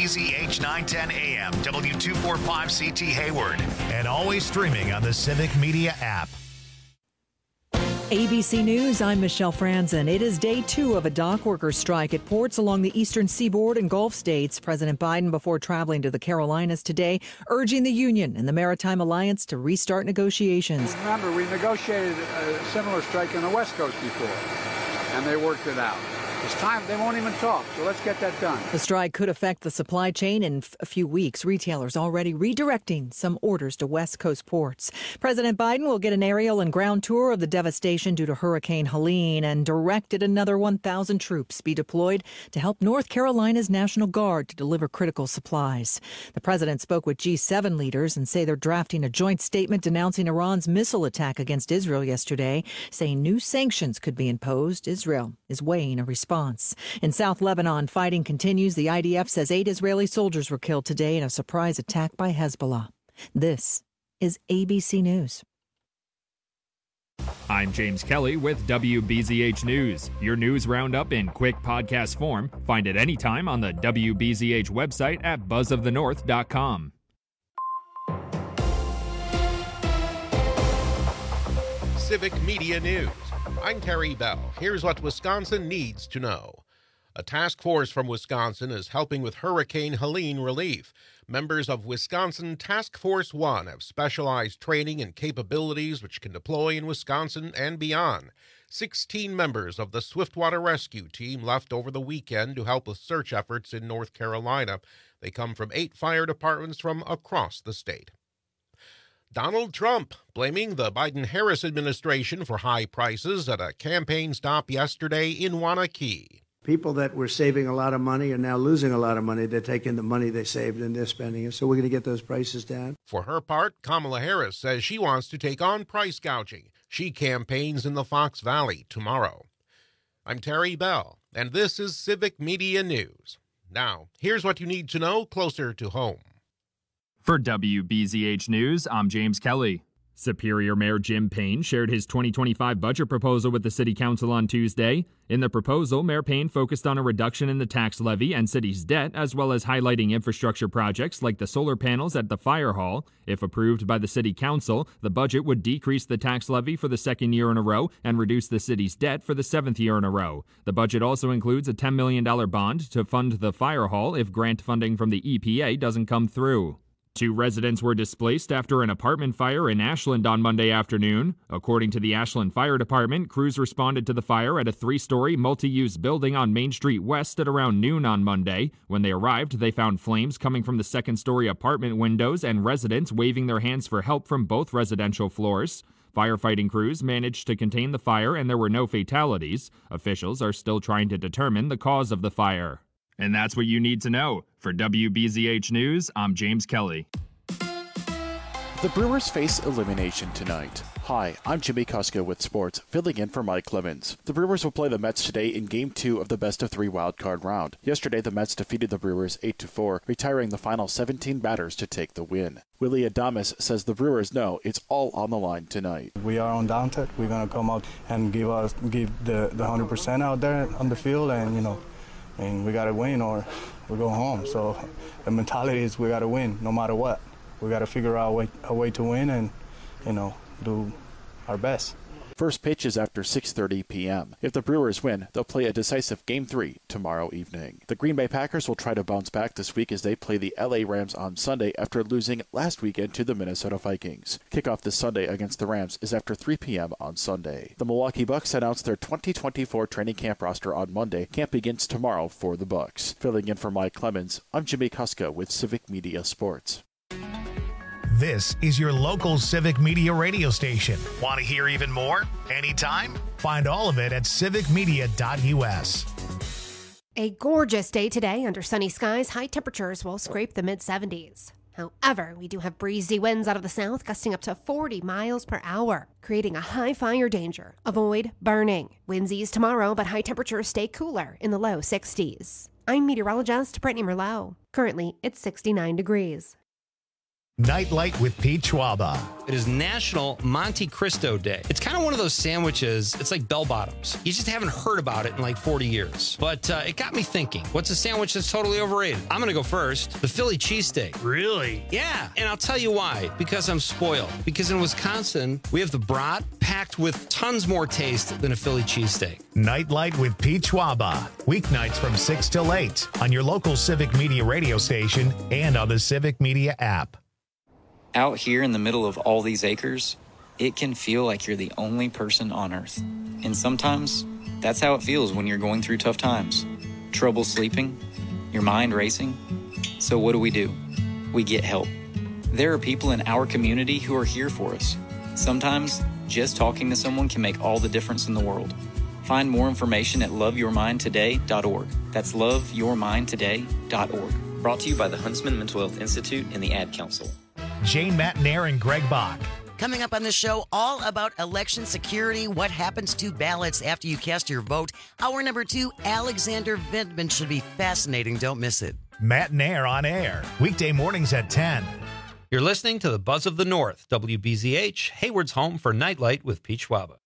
WBZH 910 AM, W245CT Hayward, and always streaming on the Civic Media app. ABC News, I'm Michelle Franzen. It is day 2 of a dock workers' strike at ports along the eastern seaboard and Gulf states. President Biden, before traveling to the Carolinas today, urging the union and the Maritime Alliance to restart negotiations. Remember, we negotiated a similar strike on the West Coast before, and they worked it out. It's time. They won't even talk, so let's get that done. The strike could affect the supply chain in a few weeks. Retailers already redirecting some orders to West Coast ports. President Biden will get an aerial and ground tour of the devastation due to Hurricane Helene and directed another 1,000 troops be deployed to help North Carolina's National Guard to deliver critical supplies. The president spoke with G7 leaders and say they're drafting a joint statement denouncing Iran's missile attack against Israel yesterday, saying new sanctions could be imposed. Israel is weighing a response. In South Lebanon, fighting continues. The IDF says 8 Israeli soldiers were killed today in a surprise attack by Hezbollah. This is ABC News. I'm James Kelly with WBZH News. Your news roundup in quick podcast form. Find it anytime on the WBZH website at buzzofthenorth.com. Civic Media News. I'm Terry Bell. Here's what Wisconsin needs to know. A task force from Wisconsin is helping with Hurricane Helene relief. Members of Wisconsin Task Force 1 have specialized training and capabilities which can deploy in Wisconsin and beyond. 16 members of the Swiftwater Rescue Team left over the weekend to help with search efforts in North Carolina. They come from 8 fire departments from across the state. Donald Trump blaming the Biden-Harris administration for high prices at a campaign stop yesterday in Waunakee. People that were saving a lot of money are now losing a lot of money. They're taking the money they saved and they're spending it. So we're going to get those prices down. For her part, Kamala Harris says she wants to take on price gouging. She campaigns in the Fox Valley tomorrow. I'm Terry Bell, and this is Civic Media News. Now, here's what you need to know closer to home. For WBZH News, I'm James Kelly. Superior Mayor Jim Payne shared his 2025 budget proposal with the City Council on Tuesday. In the proposal, Mayor Payne focused on a reduction in the tax levy and city's debt, as well as highlighting infrastructure projects like the solar panels at the fire hall. If approved by the City Council, the budget would decrease the tax levy for the 2nd year in a row and reduce the city's debt for the 7th year in a row. The budget also includes a $10 million bond to fund the fire hall if grant funding from the EPA doesn't come through. 2 residents were displaced after an apartment fire in Ashland on Monday afternoon. According to the Ashland Fire Department, crews responded to the fire at a 3-story multi-use building on Main Street West at around noon on Monday. When they arrived, they found flames coming from the 2nd-story apartment windows and residents waving their hands for help from both residential floors. Firefighting crews managed to contain the fire and there were no fatalities. Officials are still trying to determine the cause of the fire. And that's what you need to know. For WBZH News, I'm James Kelly. The Brewers face elimination tonight. Hi, I'm Jimmy Kuska with sports, filling in for Mike Clemens. The Brewers will play the Mets today in Game 2 of the best-of-3 wildcard round. Yesterday, the Mets defeated the Brewers 8-4, retiring the final 17 batters to take the win. Willie Adames says the Brewers know it's all on the line tonight. We are undaunted. We're going to come out and give the 100% out there on the field, and we got to win or we go home. So the mentality is we got to win no matter what. We got to figure out a way to win and, do our best. First pitch is after 6:30 p.m. If the Brewers win, they'll play a decisive Game 3 tomorrow evening. The Green Bay Packers will try to bounce back this week as they play the LA Rams on Sunday after losing last weekend to the Minnesota Vikings. Kickoff this Sunday against the Rams is after 3 p.m. on Sunday. The Milwaukee Bucks announced their 2024 training camp roster on Monday. Camp begins tomorrow for the Bucks. Filling in for Mike Clemens, I'm Jimmy Kuska with Civic Media Sports. This is your local Civic Media radio station. Want to hear even more? Anytime? Find all of it at civicmedia.us. A gorgeous day today under sunny skies. High temperatures will scrape the mid-70s. However, we do have breezy winds out of the south gusting up to 40 miles per hour, creating a high fire danger. Avoid burning. Winds ease tomorrow, but high temperatures stay cooler in the low 60s. I'm meteorologist Brittany Merlot. Currently, it's 69 degrees. Nightlight with Pete Schwaba. It is National Monte Cristo Day. It's kind of one of those sandwiches. It's like bell bottoms. You just haven't heard about it in like 40 years. But it got me thinking, what's a sandwich that's totally overrated? I'm going to go first. The Philly cheesesteak. Really? Yeah. And I'll tell you why. Because I'm spoiled. Because in Wisconsin, we have the brat packed with tons more taste than a Philly cheesesteak. Nightlight with Pete Schwaba. Weeknights from 6 till 8 on your local Civic Media radio station and on the Civic Media app. Out here in the middle of all these acres, it can feel like you're the only person on Earth. And sometimes, that's how it feels when you're going through tough times. Trouble sleeping, your mind racing. So what do? We get help. There are people in our community who are here for us. Sometimes, just talking to someone can make all the difference in the world. Find more information at loveyourmindtoday.org. That's loveyourmindtoday.org. Brought to you by the Huntsman Mental Health Institute and the Ad Council. Jane Matnair and Greg Bach. Coming up on the show, all about election security, what happens to ballots after you cast your vote. Hour number 2, Alexander Vindman should be fascinating. Don't miss it. Matnair on air, weekday mornings at 10. You're listening to the Buzz of the North, WBZH, Hayward's home for Nightlight with Pete Schwaba.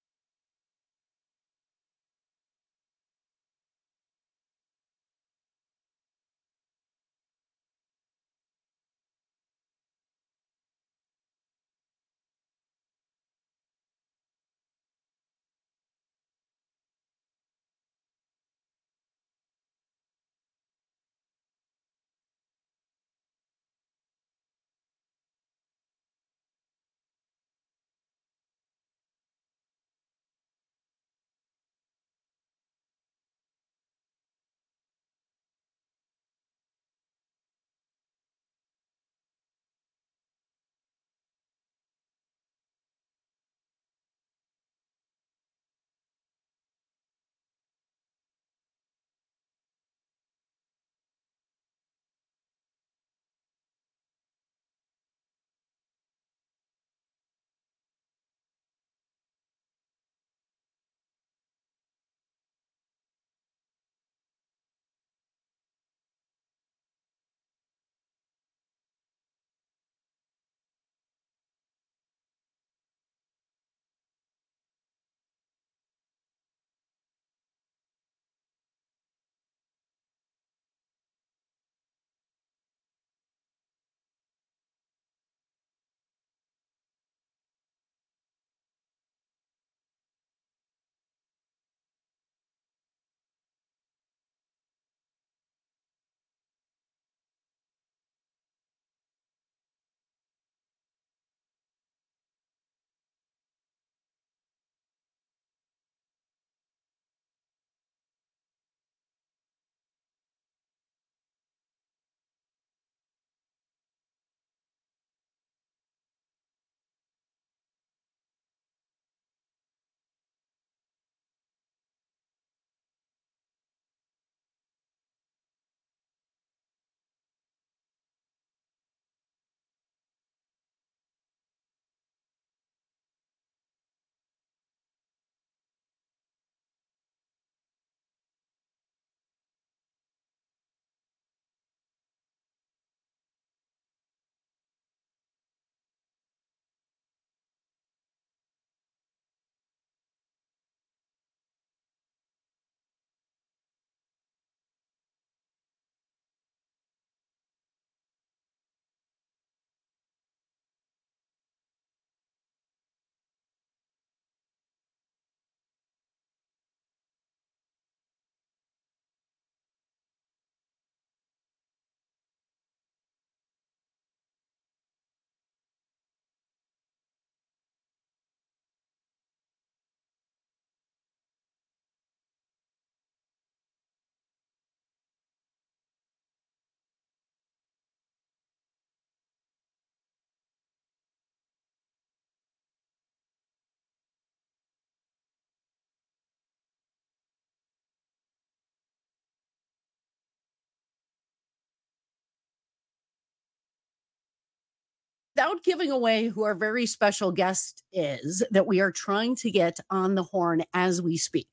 Without giving away who our very special guest is that we are trying to get on the horn as we speak,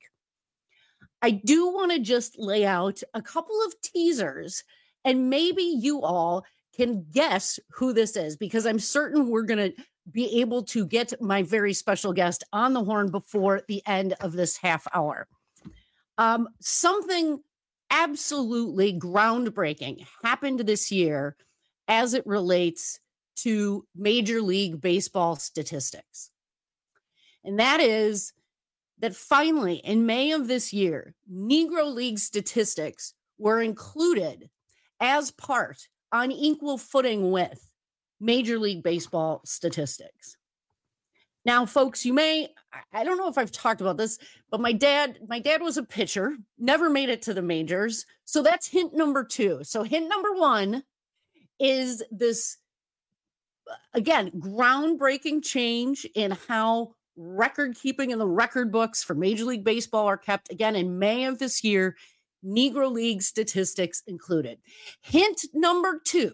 I do want to just lay out a couple of teasers, and maybe you all can guess who this is, because I'm certain we're going to be able to get my very special guest on the horn before the end of this half hour. Something absolutely groundbreaking happened this year as it relates to Major League Baseball statistics. And that is that finally, in May of this year, Negro League statistics were included as part, on equal footing with, Major League Baseball statistics. Now, folks, I don't know if I've talked about this, but my dad was a pitcher, never made it to the majors. So that's hint number 2. So hint number 1 is this, again, groundbreaking change in how record keeping in the record books for Major League Baseball are kept. Again, in May of this year, Negro League statistics included. Hint number 2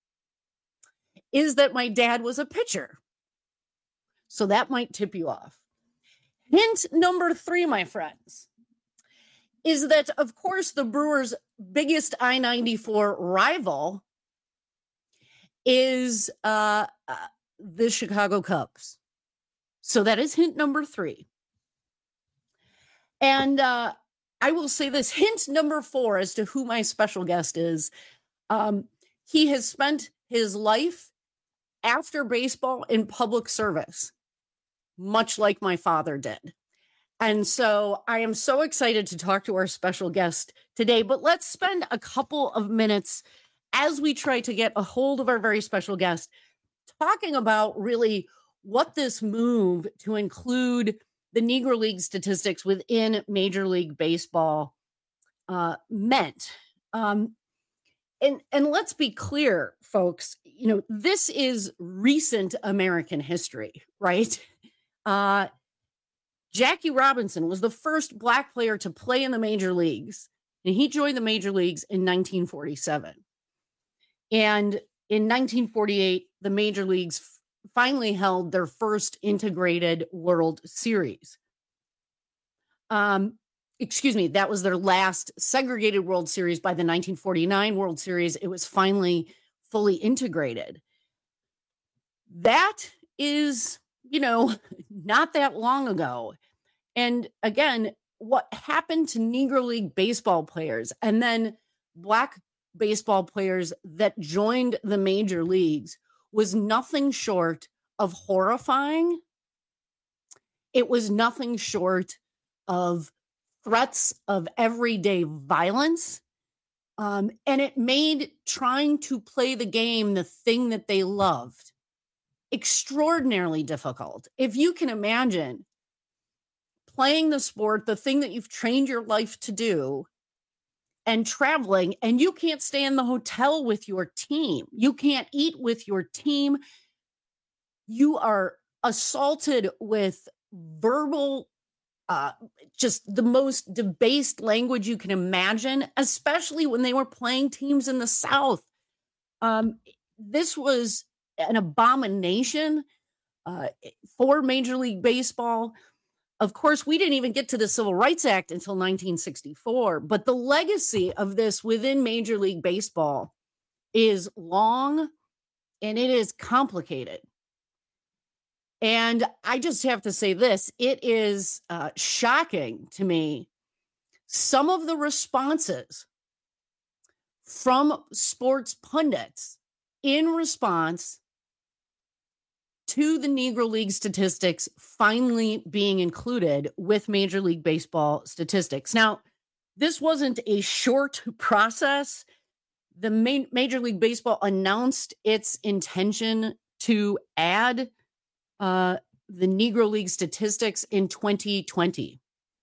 is that my dad was a pitcher. So that might tip you off. Hint number 3, my friends, is that, of course, the Brewers' biggest I-94 rival is the Chicago Cubs. So that is hint number 3. And I will say this, hint number 4 as to who my special guest is. He has spent his life after baseball in public service, much like my father did. And so I am so excited to talk to our special guest today, but let's spend a couple of minutes as we try to get a hold of our very special guest, talking about really what this move to include the Negro League statistics within Major League Baseball meant. And let's be clear, folks, this is recent American history, right? Jackie Robinson was the first Black player to play in the major leagues, and he joined the major leagues in 1947. And in 1948, the major leagues finally held their first integrated World Series. That was their last segregated World Series. By the 1949 World Series, it was finally fully integrated. That is, not that long ago. And again, what happened to Negro League baseball players and then Black baseball players that joined the major leagues was nothing short of horrifying. It was nothing short of threats of everyday violence. And it made trying to play the game, the thing that they loved, extraordinarily difficult. If you can imagine playing the sport, the thing that you've trained your life to do, and traveling, and you can't stay in the hotel with your team. You can't eat with your team. You are assaulted with verbal, just the most debased language you can imagine, especially when they were playing teams in the South. This was an abomination for Major League Baseball. Of course, we didn't even get to the Civil Rights Act until 1964, but the legacy of this within Major League Baseball is long and it is complicated. And I just have to say this, it is shocking to me, some of the responses from sports pundits in response to the Negro League statistics finally being included with Major League Baseball statistics. Now, this wasn't a short process. The Major League Baseball announced its intention to add the Negro League statistics in 2020.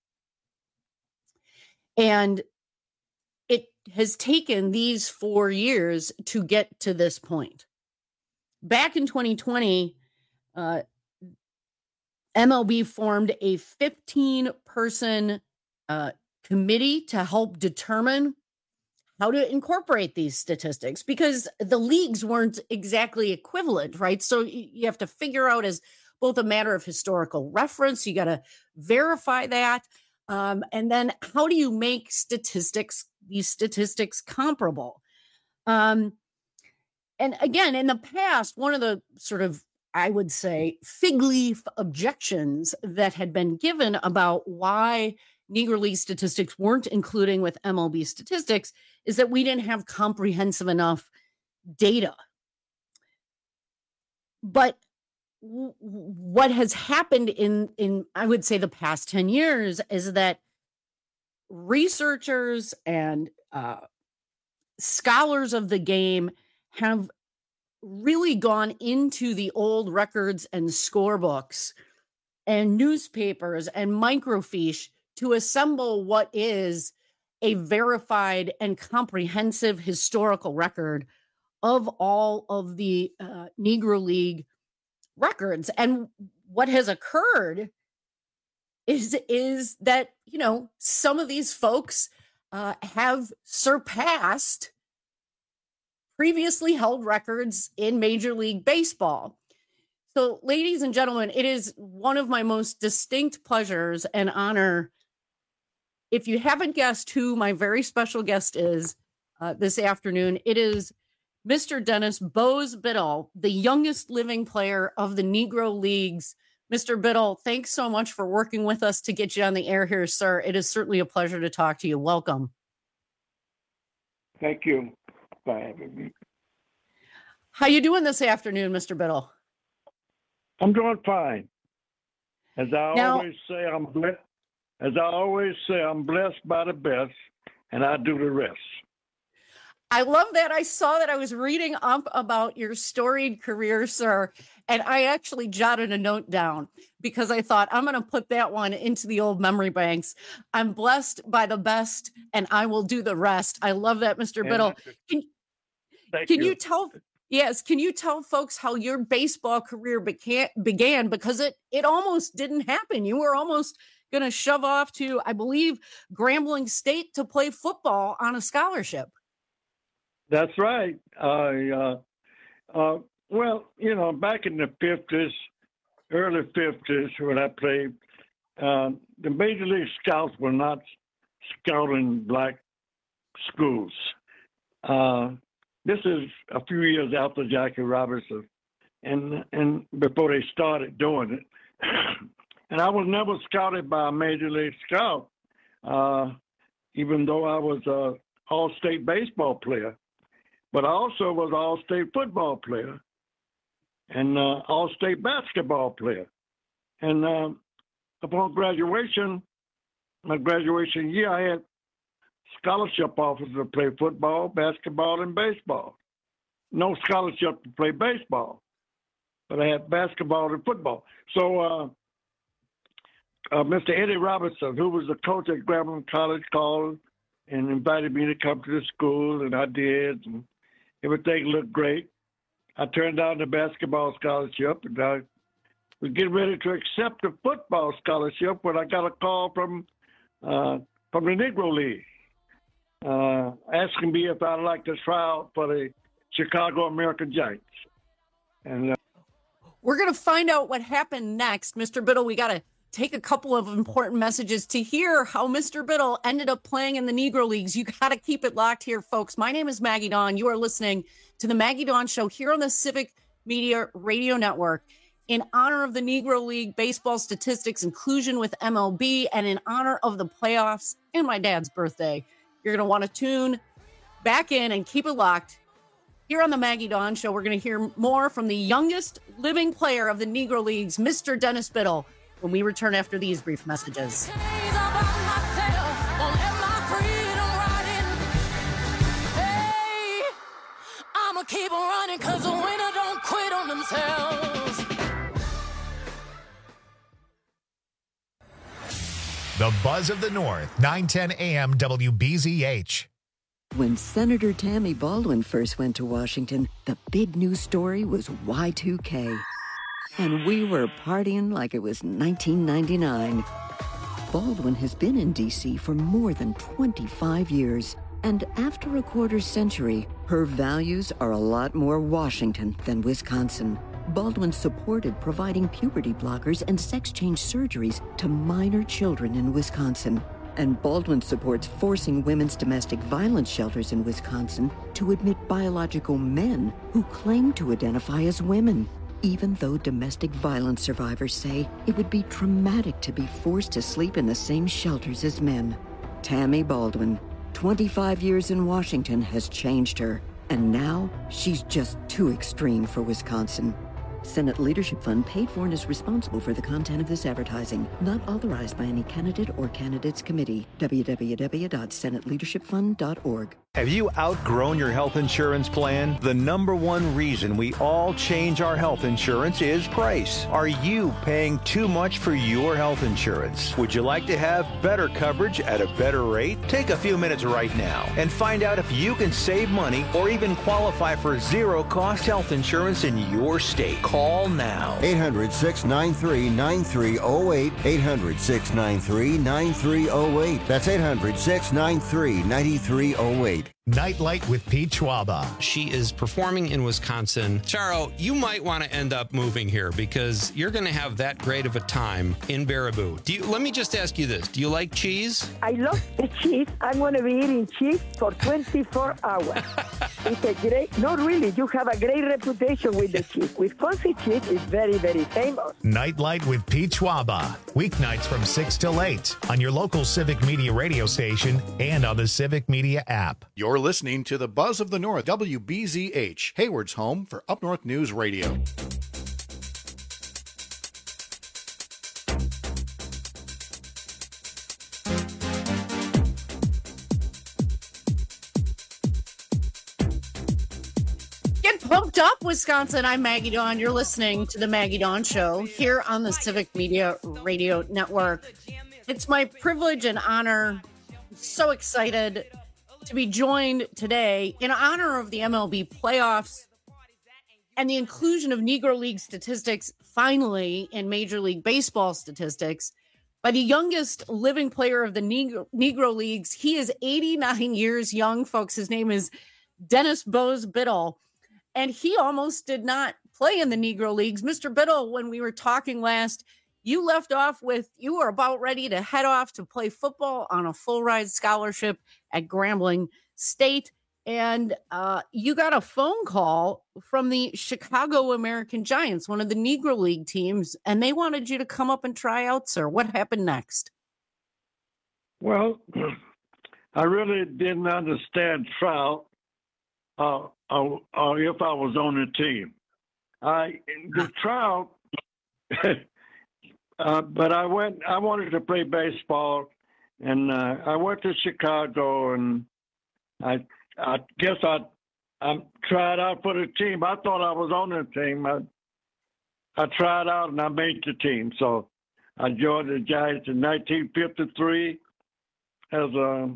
And it has taken these 4 years to get to this point. Back in 2020, MLB formed a 15-person committee to help determine how to incorporate these statistics, because the leagues weren't exactly equivalent, right? So you have to figure out, as both a matter of historical reference, you got to verify that. And then how do you make these statistics comparable? And again, in the past, one of the sort of, I would say, fig leaf objections that had been given about why Negro League statistics weren't including with MLB statistics is that we didn't have comprehensive enough data. But what has happened in I would say the past 10 years is that researchers and scholars of the game have really gone into the old records and scorebooks and newspapers and microfiche to assemble what is a verified and comprehensive historical record of all of the Negro League records. And what has occurred is that, you know, some of these folks have surpassed previously held records in Major League Baseball. So, ladies and gentlemen, it is one of my most distinct pleasures and honor. If you haven't guessed who my very special guest is this afternoon, it is Mr. Dennis Bose Biddle, the youngest living player of the Negro Leagues. Mr. Biddle, thanks so much for working with us to get you on the air here, sir. It is certainly a pleasure to talk to you. Welcome. Thank you for having me. How you doing this afternoon, Mr. Biddle? I'm doing fine. As I always say, I'm blessed by the best, and I do the rest. I love that. I saw that. I was reading up about your storied career, sir, and I actually jotted a note down because I thought I'm going to put that one into the old memory banks. I'm blessed by the best, and I will do the rest. I love that, Mr. Biddle. Can you tell? Yes, can you tell folks how your baseball career began? Because it almost didn't happen. You were almost going to shove off to, I believe, Grambling State to play football on a scholarship. That's right. Well, you know, back in the 50s, early 50s, when I played, the Major League Scouts were not scouting black schools. This is a few years after Jackie Robinson, and before they started doing it. And I was never scouted by a Major League Scout, even though I was an all-state baseball player. But I also was an all-state football player and all-state basketball player. And upon graduation, my graduation year, I had scholarship offers to play football, basketball, and baseball. No scholarship to play baseball, but I had basketball and football. So Mr. Eddie Robinson, who was the coach at Grambling College, called and invited me to come to the school, and I did, and everything looked great. I turned down the basketball scholarship, and I was getting ready to accept the football scholarship when I got a call from the Negro League, asking me if I'd like to try out for the Chicago American Giants. And we're going to find out what happened next. Mr. Biddle, we got to take a couple of important messages to hear how Mr. Biddle ended up playing in the Negro Leagues. You got to keep it locked here, folks. My name is Maggie Dawn. You are listening to the Maggie Dawn Show here on the Civic Media Radio Network. In honor of the Negro League baseball statistics inclusion with MLB and in honor of the playoffs and my dad's birthday, you're going to want to tune back in and keep it locked. Here on the Maggie Dawn Show, we're going to hear more from the youngest living player of the Negro Leagues, Mr. Dennis Biddle, when we return after these brief messages. I'ma keep on running because the winner don't quit on themselves. The Buzz of the North, 910 AM WBZH. When Senator Tammy Baldwin first went to Washington, the big news story was Y2K. And we were partying like it was 1999. Baldwin has been in D.C. for more than 25 years. And after a quarter century, her values are a lot more Washington than Wisconsin. Baldwin supported providing puberty blockers and sex change surgeries to minor children in Wisconsin. And Baldwin supports forcing women's domestic violence shelters in Wisconsin to admit biological men who claim to identify as women, even though domestic violence survivors say it would be traumatic to be forced to sleep in the same shelters as men. Tammy Baldwin, 25 years in Washington, has changed her, and now she's just too extreme for Wisconsin. Senate Leadership Fund paid for and is responsible for the content of this advertising, not authorized by any candidate or candidates committee. www.senateleadershipfund.org. Have you outgrown your health insurance plan? The number one reason we all change our health insurance is price. Are you paying too much for your health insurance? Would you like to have better coverage at a better rate? Take a few minutes right now and find out if you can save money or even qualify for zero-cost health insurance in your state. Call now. 800-693-9308. 800-693-9308. That's 800-693-9308. Nightlight with Pete Schwaba. She is performing in Wisconsin. Charo, you might want to end up moving here because you're going to have that great of a time in Baraboo. Let me just ask you this. Do you like cheese? I love the cheese. I'm going to be eating cheese for 24 hours. It's a great, no, really, you have a great reputation with the cheese. Wisconsin cheese is very, very famous. Nightlight with Pete Schwaba. Weeknights from 6 till 8 on your local Civic Media radio station and on the Civic Media app. You're listening to the Buzz of the North, WBZH, Hayward's home for Up North News Radio. Get pumped up, Wisconsin. I'm Maggie Dawn. You're listening to the Maggie Dawn Show here on the Civic Media Radio Network. It's my privilege and honor. I'm so excited to be joined today in honor of the MLB playoffs and the inclusion of Negro League statistics finally in Major League Baseball statistics by the youngest living player of the Negro Leagues. He is 89 years young, folks. His name is Dennis Bose Biddle, and he almost did not play in the Negro Leagues. Mr. Biddle, when we were talking last, you left off with you were about ready to head off to play football on a full ride scholarship at Grambling State. And you got a phone call from the Chicago American Giants, one of the Negro League teams, and they wanted you to come up and try out, sir. What happened next? Well, I really didn't understand trial or if I was on the team. The trial... but I wanted to play baseball, and I went to Chicago, and I guess I tried out for the team. I thought I was on the team. I tried out, and I made the team. So I joined the Giants in 1953 as a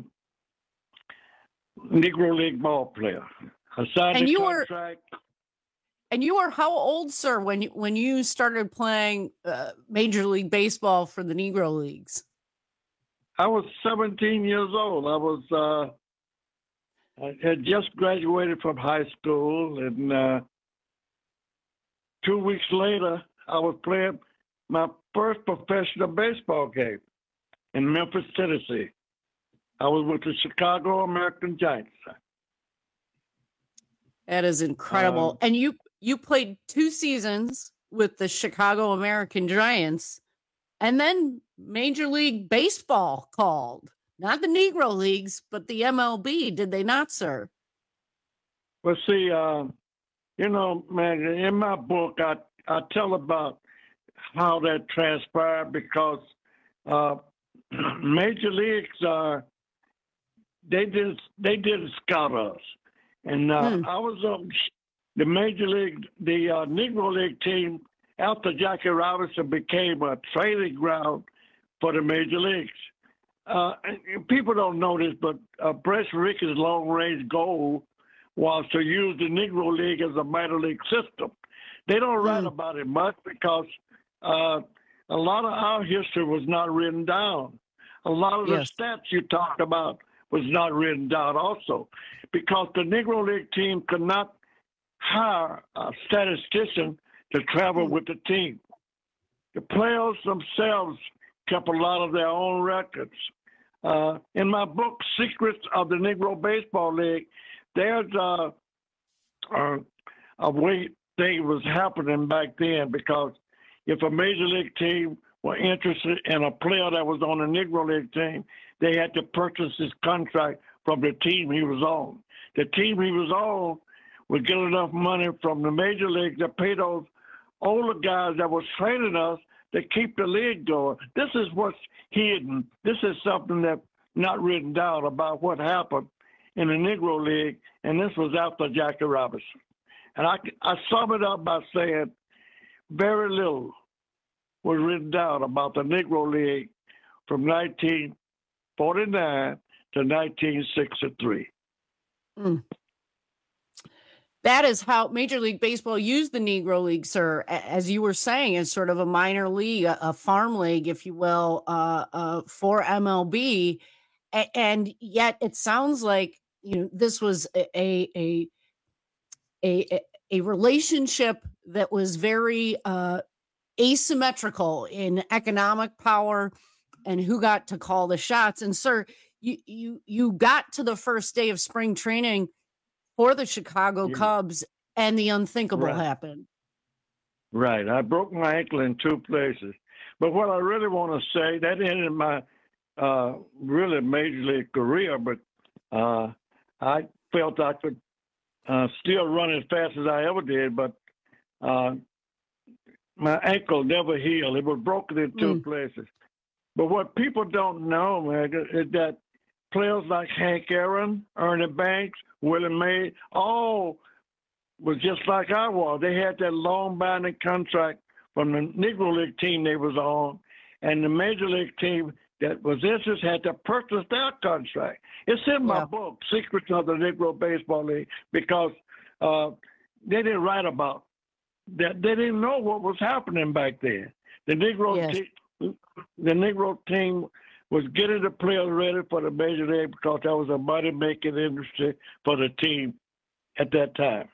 Negro League ball player. I signed the contract. And you were how old, sir, when you started playing Major League Baseball for the Negro Leagues? I was 17 years old. I had just graduated from high school, and 2 weeks later, I was playing my first professional baseball game in Memphis, Tennessee. I was with the Chicago American Giants. That is incredible. And you played 2 seasons with the Chicago American Giants, and then Major League Baseball called. Not the Negro Leagues, but the MLB. Did they not, sir? Well, see, man, in my book, I tell about how that transpired because Major Leagues they didn't scout us, and I was the Major League, the Negro League team after Jackie Robinson became a training ground for the Major Leagues. And people don't know this, but Brett Rickett's long-range goal was to use the Negro League as a minor league system. They don't write about it much because a lot of our history was not written down. A lot of the stats you talked about was not written down also because the Negro League team could not hire a statistician to travel with the team. The players themselves kept a lot of their own records. in my book, Secrets of the Negro Baseball League, there's a way thing was happening back then, because if a major league team were interested in a player that was on a Negro League team, they had to purchase his contract from the team he was on. The team he was on would get enough money from the major league to pay those older guys that was training us to keep the league going. This is what's hidden. This is something that's not written down about what happened in the Negro League, and this was after Jackie Robinson. And I sum it up by saying very little was written down about the Negro League from 1949 to 1963. That is how Major League Baseball used the Negro League, sir, as you were saying, as sort of a minor league, a farm league, if you will, for MLB. And yet it sounds like, this was a relationship that was very asymmetrical in economic power and who got to call the shots. And sir, you got to the first day of spring training for the Chicago Cubs, and the unthinkable happened. Right. I broke my ankle in 2 places. But what I really want to say, that ended my really major league career, but I felt I could still run as fast as I ever did, but my ankle never healed. It was broken in 2 places. But what people don't know, man, is that players like Hank Aaron, Ernie Banks, Willie Mays, all was just like I was. They had that long binding contract from the Negro League team they was on, and the Major League team that was interested had to purchase their contract. It's in my book, Secrets of the Negro Baseball League, because they didn't write about that. They didn't know what was happening back then. The Negro team was getting the players ready for the Major League because that was a money-making industry for the team at that time.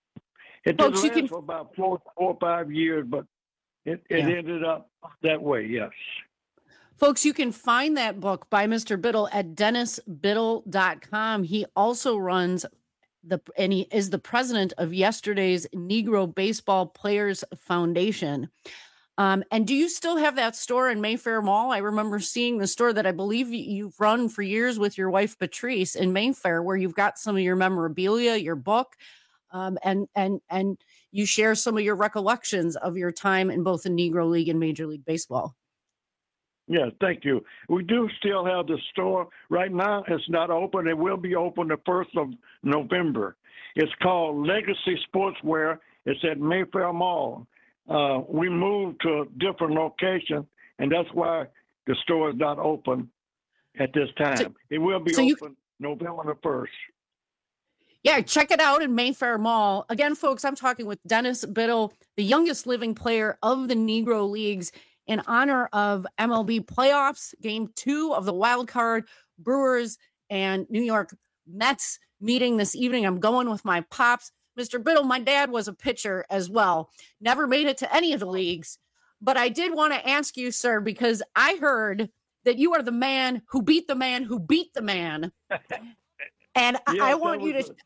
It did last for about 4 or 5 years, but it ended up that way, yes. Folks, you can find that book by Mr. Biddle at DennisBiddle.com. He also runs and he is the president of yesterday's Negro Baseball Players Foundation. And do you still have that store in Mayfair Mall? I remember seeing the store that I believe you've run for years with your wife, Patrice, in Mayfair, where you've got some of your memorabilia, your book, and you share some of your recollections of your time in both the Negro League and Major League Baseball. Yeah, thank you. We do still have the store. Right now, it's not open. It will be open the 1st of November. It's called Legacy Sportswear. It's at Mayfair Mall. We moved to a different location, and that's why the store is not open at this time. It will be open November the 1st. Yeah, check it out in Mayfair Mall. Again, folks, I'm talking with Dennis Biddle, the youngest living player of the Negro Leagues, in honor of MLB playoffs, Game 2 of the wild card, Brewers and New York Mets meeting this evening. I'm going with my pops. Mr. Biddle, my dad was a pitcher as well. Never made it to any of the leagues. But I did want to ask you, sir, because I heard that you are the man who beat the man who beat the man. And I want you to...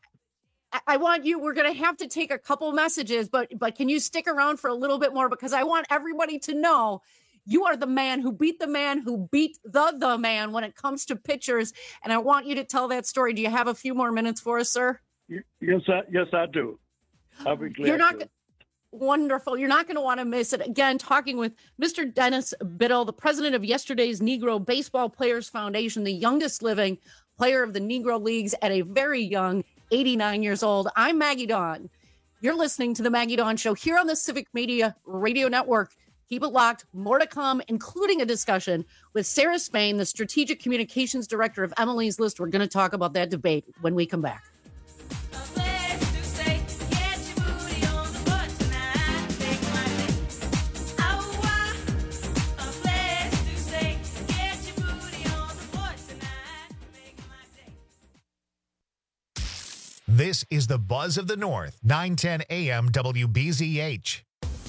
we're going to have to take a couple messages, but can you stick around for a little bit more? Because I want everybody to know you are the man who beat the man who beat the man when it comes to pitchers. And I want you to tell that story. Do you have a few more minutes for us, sir? Yes, I do. I'll be glad. Wonderful. You're not going to want to miss it. Again, talking with Mr. Dennis Biddle, the president of yesterday's Negro Baseball Players Foundation, the youngest living player of the Negro Leagues at a very young 89 years old. I'm Maggie Dawn. You're listening to the Maggie Dawn Show here on the Civic Media Radio Network. Keep it locked. More to come, including a discussion with Sarah Spain, the Strategic Communications Director of Emily's List. We're going to talk about that debate when we come back. This is the Buzz of the North, 910 AM WBZH.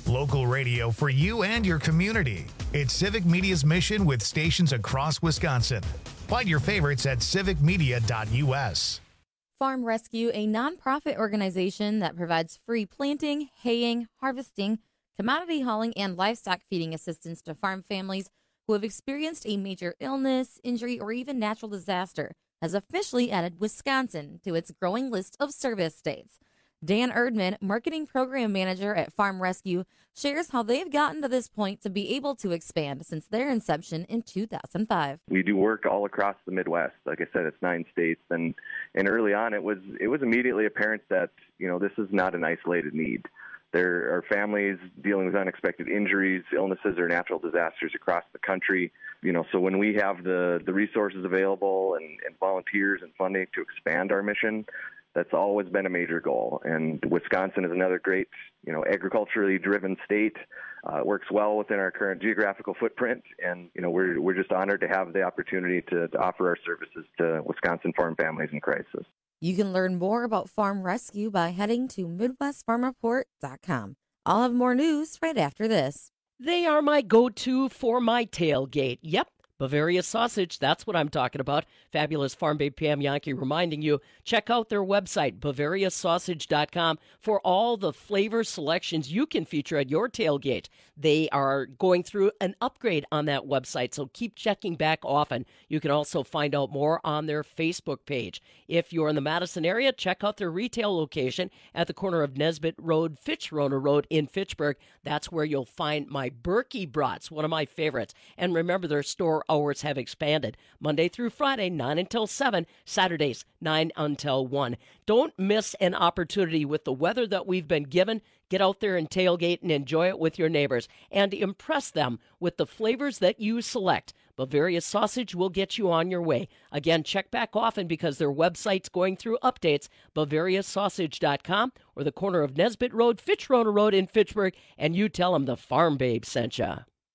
Local radio for you and your community. It's Civic Media's mission with stations across Wisconsin. Find your favorites at civicmedia.us. Farm Rescue, a nonprofit organization that provides free planting, haying, harvesting, commodity hauling, and livestock feeding assistance to farm families who have experienced a major illness, injury, or even natural disaster, has officially added Wisconsin to its growing list of service states. Dan Erdman, Marketing Program Manager at Farm Rescue, shares how they've gotten to this point to be able to expand since their inception in 2005. We do work all across the Midwest. Like I said, it's 9 states, and early on it was immediately apparent that, this is not an isolated need. There are families dealing with unexpected injuries, illnesses, or natural disasters across the country. So when we have the resources available and volunteers and funding to expand our mission, that's always been a major goal. And Wisconsin is another great, agriculturally driven state. It works well within our current geographical footprint. And, we're just honored to have the opportunity to offer our services to Wisconsin farm families in crisis. You can learn more about Farm Rescue by heading to MidwestFarmReport.com. I'll have more news right after this. They are my go-to for my tailgate. Yep. Bavaria Sausage, that's what I'm talking about. Fabulous Farm Babe Pam Yankee reminding you, check out their website, BavariaSausage.com, for all the flavor selections you can feature at your tailgate. They are going through an upgrade on that website, so keep checking back often. You can also find out more on their Facebook page. If you're in the Madison area, check out their retail location at the corner of Nesbitt Road, Fitchrona Road in Fitchburg. That's where you'll find my Berkey Brats, one of my favorites. And remember, their store hours have expanded. Monday through Friday, 9 until 7. Saturdays, 9 until 1. Don't miss an opportunity with the weather that we've been given. Get out there and tailgate and enjoy it with your neighbors. And impress them with the flavors that you select. Bavaria Sausage will get you on your way. Again, check back often because their website's going through updates. BavariaSausage.com or the corner of Nesbitt Road, Fitchrona Road in Fitchburg. And you tell them the Farm Babe sent you.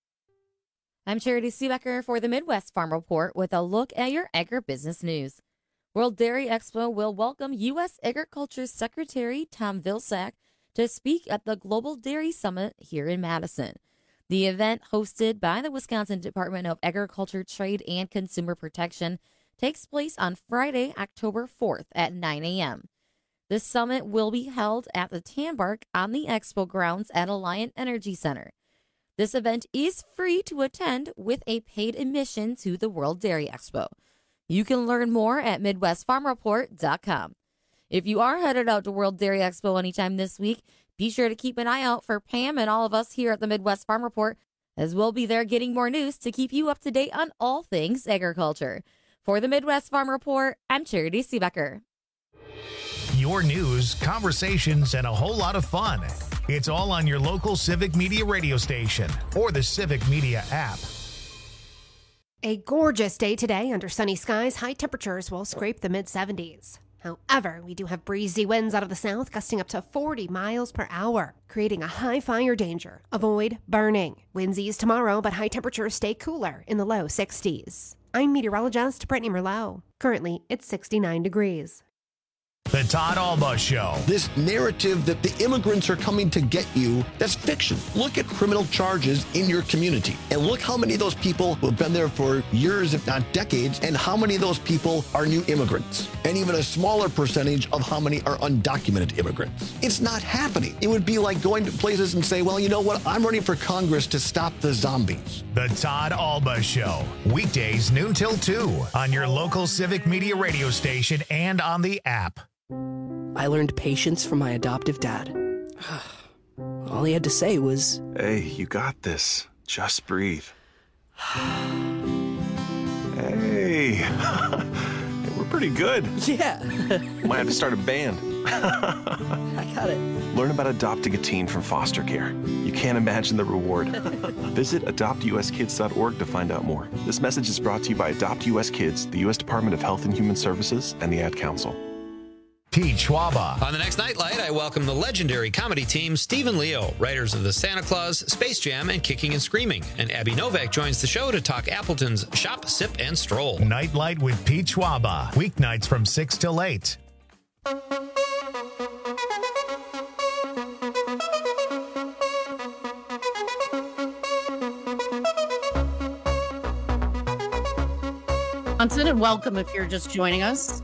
I'm Charity Seebecker for the Midwest Farm Report with a look at your agribusiness news. World Dairy Expo will welcome U.S. Agriculture Secretary Tom Vilsack to speak at the Global Dairy Summit here in Madison. The event, hosted by the Wisconsin Department of Agriculture, Trade, and Consumer Protection, takes place on Friday, October 4th at 9 a.m. The summit will be held at the Tanbark on the Expo grounds at Alliant Energy Center. This event is free to attend with a paid admission to the World Dairy Expo. You can learn more at MidwestFarmReport.com. If you are headed out to World Dairy Expo anytime this week, be sure to keep an eye out for Pam and all of us here at the Midwest Farm Report, as we'll be there getting more news to keep you up to date on all things agriculture. For the Midwest Farm Report, I'm Charity Seebecker. Your news, conversations, and a whole lot of fun. It's all on your local Civic Media radio station or the Civic Media app. A gorgeous day today under sunny skies. High temperatures will scrape the mid-70s. However, we do have breezy winds out of the south, gusting up to 40 miles per hour, creating a high fire danger. Avoid burning. Winds ease tomorrow, but high temperatures stay cooler in the low 60s. I'm meteorologist Brittany Merlot. Currently, it's 69 degrees. The Todd Alba Show. This narrative that the immigrants are coming to get you, that's fiction. Look at criminal charges in your community and look how many of those people who have been there for years, if not decades, and how many of those people are new immigrants. And even a smaller percentage of how many are undocumented immigrants. It's not happening. It would be like going to places and say, well, you know what? I'm running for Congress to stop the zombies. The Todd Alba Show. Weekdays noon till 2 on your local Civic Media radio station and on the app. I learned patience from my adoptive dad. All he had to say was, "Hey, you got this. Just breathe." Hey, we're pretty good. Yeah. Might have to start a band. I got it. Learn about adopting a teen from foster care. You can't imagine the reward. Visit adoptuskids.org to find out more. This message is brought to you by Adopt US Kids, the U.S. Department of Health and Human Services, and the Ad Council. Pete Schwaba. On the next Nightlight, I welcome the legendary comedy team Stephen Leo, writers of The Santa Claus, Space Jam, and Kicking and Screaming. And Abby Novak joins the show to talk Appleton's Shop, Sip, and Stroll. Nightlight with Pete Schwaba. Weeknights from 6 till 8. Johnson, and welcome if you're just joining us.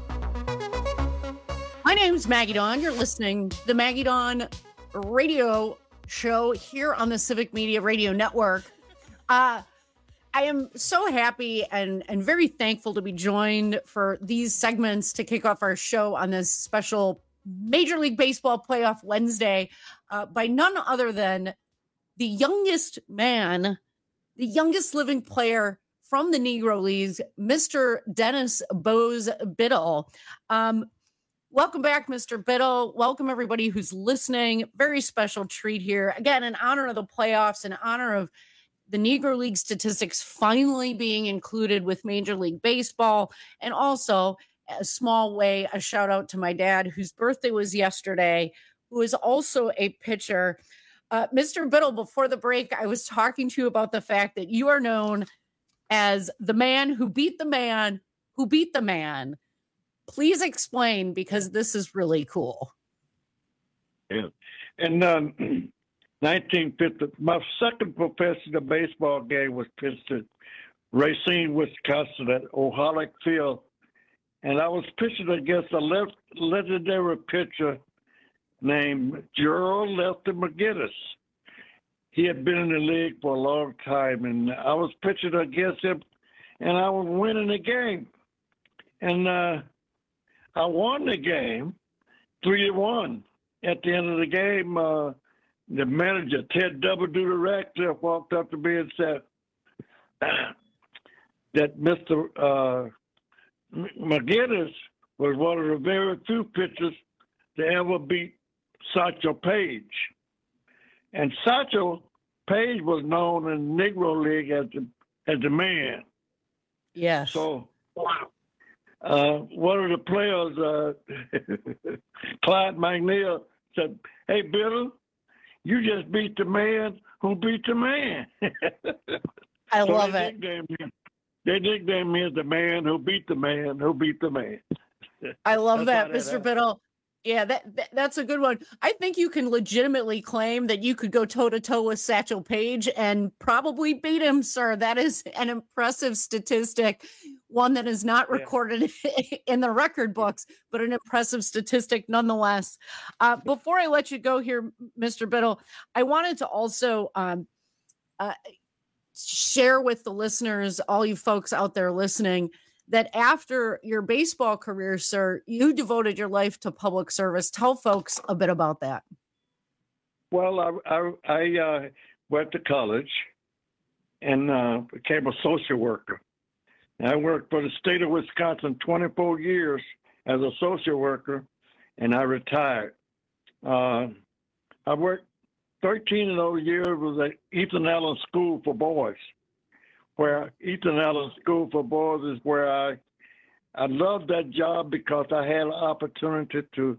My name's Maggie Dawn. You're listening to the Maggie Dawn radio show here on the Civic Media Radio Network. I am so happy and very thankful to be joined for these segments to kick off our show on this special Major League Baseball Playoff Wednesday by none other than the youngest man, the youngest living player from the Negro Leagues, Mr. Dennis Bose Biddle. Welcome back, Mr. Biddle. Welcome everybody who's listening. Very special treat here. Again, in honor of the playoffs, in honor of the Negro League statistics finally being included with Major League Baseball, and also a small way, a shout out to my dad, whose birthday was yesterday, who is also a pitcher. Mr. Biddle, before the break, I was talking to you about the fact that you are known as the man who beat the man who beat the man. Please explain, because this is really cool. Yeah. In 1950, my second professional baseball game was pitched at Racine, Wisconsin at O'Hallock Field. And I was pitching against a legendary pitcher named Gerald Lefty McGinnis. He had been in the league for a long time, and I was pitching against him, and I was winning the game. And I won the game 3-1. At the end of the game, the manager, Ted W. Ratcliffe, walked up to me and said that Mr. McGinnis was one of the very few pitchers to ever beat Satchel Paige. And Satchel Paige was known in the Negro League as the man. Yeah. So one of the players, Clyde McNeil, said, "Hey, Biddle, you just beat the man who beat the man." I love it. They nicknamed me as the man who beat the man who beat the man. I love that, Mr. Biddle. Yeah, that's a good one. I think you can legitimately claim that you could go toe-to-toe with Satchel Paige and probably beat him, sir. That is an impressive statistic, one that is not recorded in the record books, but an impressive statistic nonetheless. Before I let you go here, Mr. Biddle, I wanted to also share with the listeners, all you folks out there listening, that after your baseball career, sir, you devoted your life to public service. Tell folks a bit about that. Well, I went to college and became a social worker. I worked for the state of Wisconsin 24 years as a social worker, and I retired. I worked 13 of those years was at Ethan Allen School for Boys, where Ethan Allen School for Boys is where I loved that job because I had an opportunity to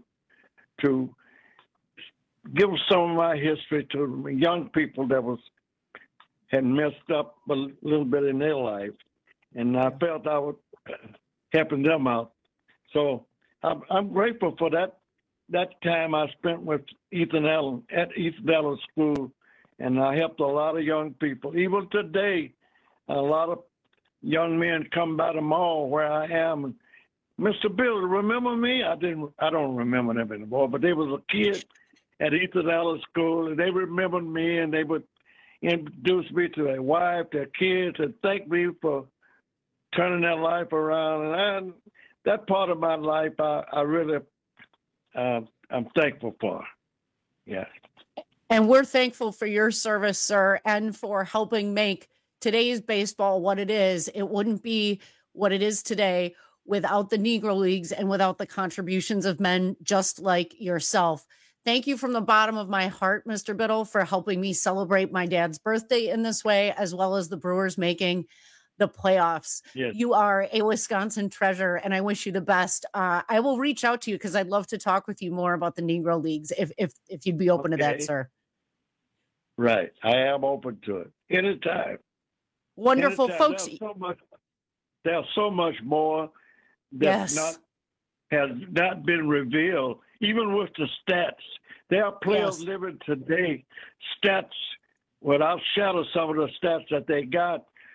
give some of my history to young people that had messed up a little bit in their life, and I felt I was helping them out. So I'm grateful for that time I spent with Ethan Allen at Ethan Allen School, and I helped a lot of young people. Even today, a lot of young men come by the mall where I am, and Mr. Bill, remember me? I don't remember them anymore, but they was a kid at Ethan Allen School, and they remembered me, and they would introduce me to their wife, their kids, and thank me for turning their life around. And that part of my life, I really, I'm thankful for. Yeah. And we're thankful for your service, sir, and for helping make today's baseball what it is. It wouldn't be what it is today without the Negro Leagues and without the contributions of men just like yourself. Thank you from the bottom of my heart, Mr. Biddle, for helping me celebrate my dad's birthday in this way, as well as the Brewers making the playoffs. Yes. You are a Wisconsin treasure, and I wish you the best. I will reach out to you because I'd love to talk with you more about the Negro Leagues if you'd be open to that, sir. Right. I am open to it. Anytime. Wonderful, folks. There's so much more that has not been revealed, even with the stats. There are players living today, stats, without shadow, some of the stats that they got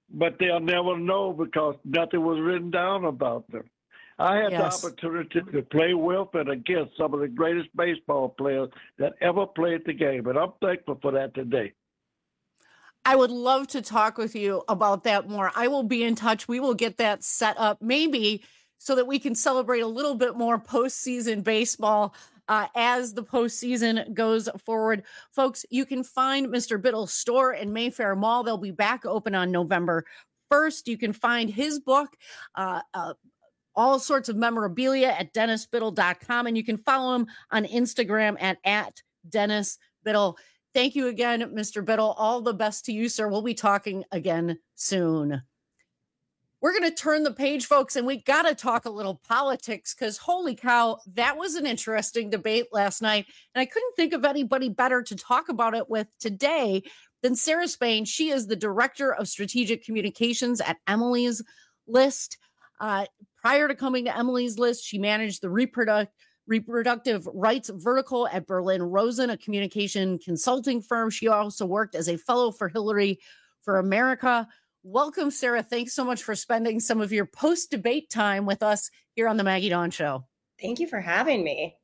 but they'll never know because nothing was written down about them. I had Yes. the opportunity to play with and against some of the greatest baseball players that ever played the game, and I'm thankful for that today. I would love to talk with you about that more. I will be in touch. We will get that set up maybe so that we can celebrate a little bit more postseason baseball as the postseason goes forward. Folks, you can find Mr. Biddle's store in Mayfair Mall. They'll be back open on November 1st. You can find his book, all sorts of memorabilia at DennisBiddle.com, and you can follow him on Instagram at Dennis Biddle. Thank you again, Mr. Biddle. All the best to you, sir. We'll be talking again soon. We're going to turn the page, folks, and we got to talk a little politics because holy cow, that was an interesting debate last night. And I couldn't think of anybody better to talk about it with today than Sarah Spain. She is the Director of Strategic Communications at Emily's List. Prior to coming to Emily's List, she managed the reproductive rights vertical at Berlin Rosen, a communication consulting firm. She also worked as a fellow for Hillary for America. Welcome, Sarah. Thanks so much for spending some of your post-debate time with us here on the Maggie Dawn Show. Thank you for having me.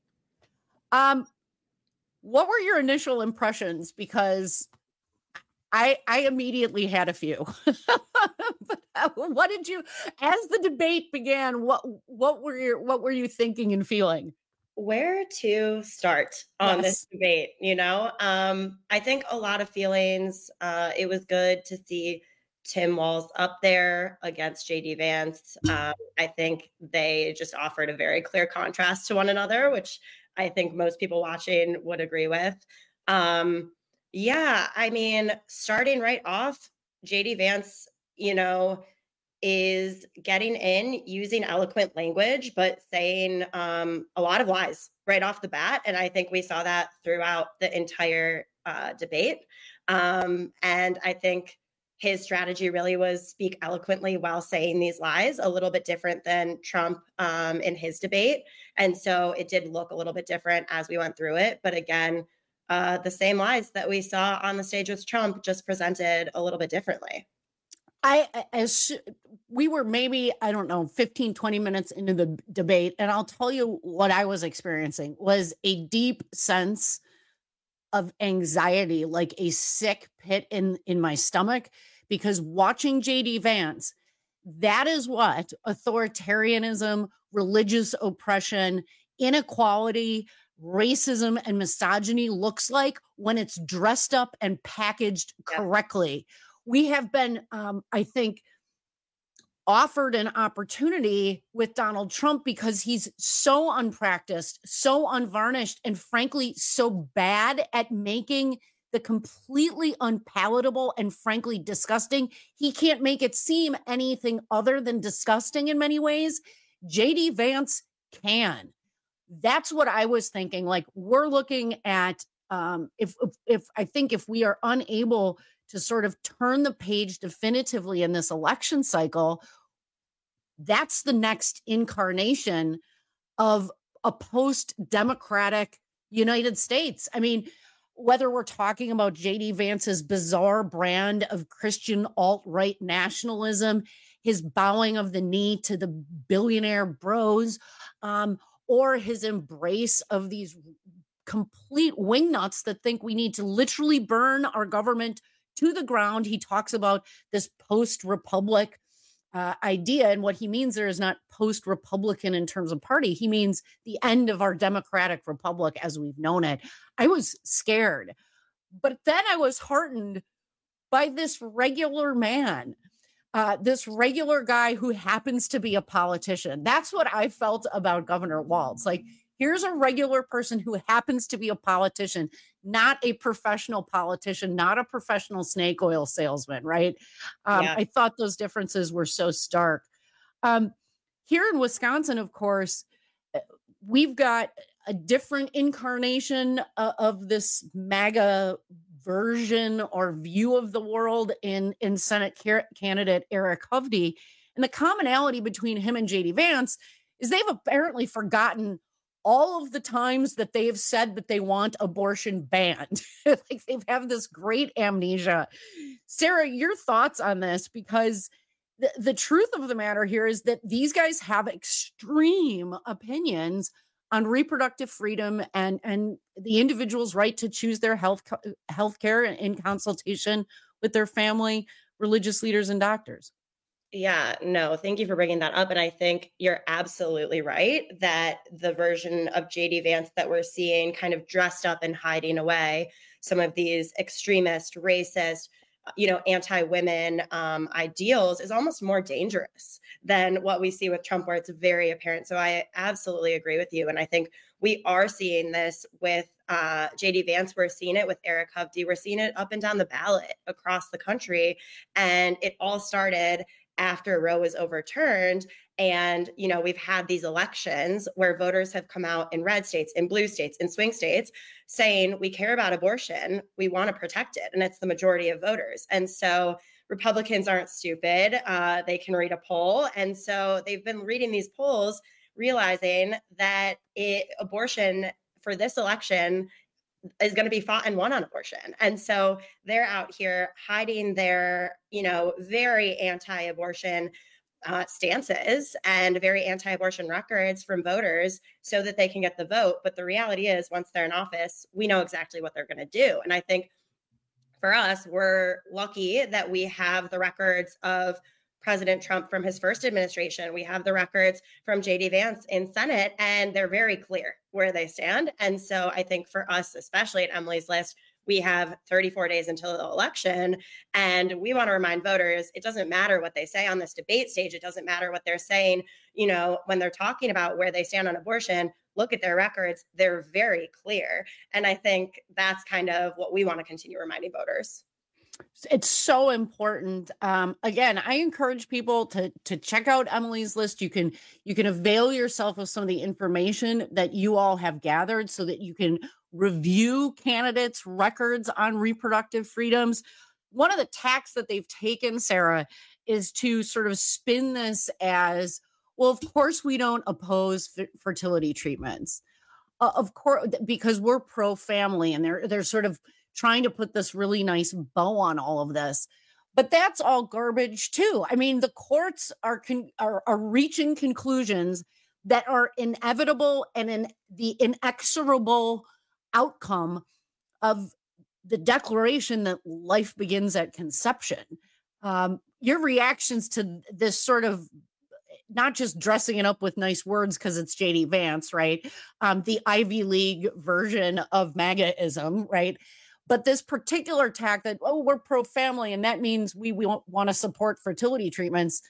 What were your initial impressions? Because I immediately had a few. But what did you, as the debate began, what were you thinking and feeling? Where to start on this debate? I think a lot of feelings. It was good to see Tim Walz up there against JD Vance. I think they just offered a very clear contrast to one another, which I think most people watching would agree with. Starting right off, JD Vance, is getting in using eloquent language, but saying a lot of lies right off the bat. And I think we saw that throughout the entire debate. And I think his strategy really was speak eloquently while saying these lies, a little bit different than Trump in his debate. And so it did look a little bit different as we went through it. But again, the same lies that we saw on the stage with Trump, just presented a little bit differently. We were maybe, 15, 20 minutes into the debate, and I'll tell you what I was experiencing was a deep sense of anxiety, like a sick pit in my stomach, because watching JD Vance, that is what authoritarianism, religious oppression, inequality, racism, and misogyny looks like when it's dressed up and packaged correctly. We have been, I think, offered an opportunity with Donald Trump because he's so unpracticed, so unvarnished, and frankly, so bad at making the completely unpalatable and frankly disgusting. He can't make it seem anything other than disgusting in many ways. JD Vance can. That's what I was thinking. Like, we're looking at if we are unable to sort of turn the page definitively in this election cycle, that's the next incarnation of a post-democratic United States. I mean, whether we're talking about JD Vance's bizarre brand of Christian alt-right nationalism, his bowing of the knee to the billionaire bros, or his embrace of these complete wingnuts that think we need to literally burn our government to the ground. He talks about this post-republic idea, and what he means there is not post-Republican in terms of party. He means the end of our democratic republic as we've known it. I was scared, but then I was heartened by this regular man, this regular guy who happens to be a politician. That's what I felt about Governor Walz. Like, here's a regular person who happens to be a politician, not a professional politician, not a professional snake oil salesman, right? I thought those differences were so stark. Here in Wisconsin, of course, we've got a different incarnation of this MAGA version or view of the world in Senate candidate Eric Hovde. And the commonality between him and JD Vance is they've apparently forgotten all of the times that they have said that they want abortion banned. Like they've had this great amnesia. Sarah, your thoughts on this? Because the truth of the matter here is that these guys have extreme opinions on reproductive freedom and the individual's right to choose their health care in consultation with their family, religious leaders, and doctors. Yeah, no, thank you for bringing that up. And I think you're absolutely right that the version of JD Vance that we're seeing kind of dressed up and hiding away some of these extremist, racist, anti-women ideals is almost more dangerous than what we see with Trump, where it's very apparent. So I absolutely agree with you. And I think we are seeing this with JD Vance. We're seeing it with Eric Hovde. We're seeing it up and down the ballot across the country. And it all started after Roe was overturned. And, we've had these elections where voters have come out in red states, in blue states, in swing states, saying we care about abortion, we want to protect it. And it's the majority of voters. And so Republicans aren't stupid. They can read a poll. And so they've been reading these polls, realizing that abortion for this election is going to be fought and won on abortion. And so they're out here hiding their, very anti-abortion stances and very anti-abortion records from voters so that they can get the vote. But the reality is, once they're in office, we know exactly what they're going to do. And I think for us, we're lucky that we have the records of President Trump from his first administration. We have the records from JD Vance in Senate, and they're very clear where they stand. And so I think for us, especially at Emily's List, we have 34 days until the election. And we want to remind voters, it doesn't matter what they say on this debate stage. It doesn't matter what they're saying, when they're talking about where they stand on abortion. Look at their records. They're very clear. And I think that's kind of what we want to continue reminding voters. It's so important. Again, I encourage people to check out Emily's List. You can avail yourself of some of the information that you all have gathered so that you can review candidates' records on reproductive freedoms. One of the tacks that they've taken, Sarah, is to sort of spin this as, well, of course we don't oppose fertility treatments. Of course, because we're pro-family, and they're sort of trying to put this really nice bow on all of this. But that's all garbage too. I mean, the courts are reaching conclusions that are inevitable and in the inexorable outcome of the declaration that life begins at conception. Your reactions to this sort of, not just dressing it up with nice words because it's JD Vance, right? The Ivy League version of MAGA-ism, right? But this particular tack that, we're pro-family and that means we want to support fertility treatments.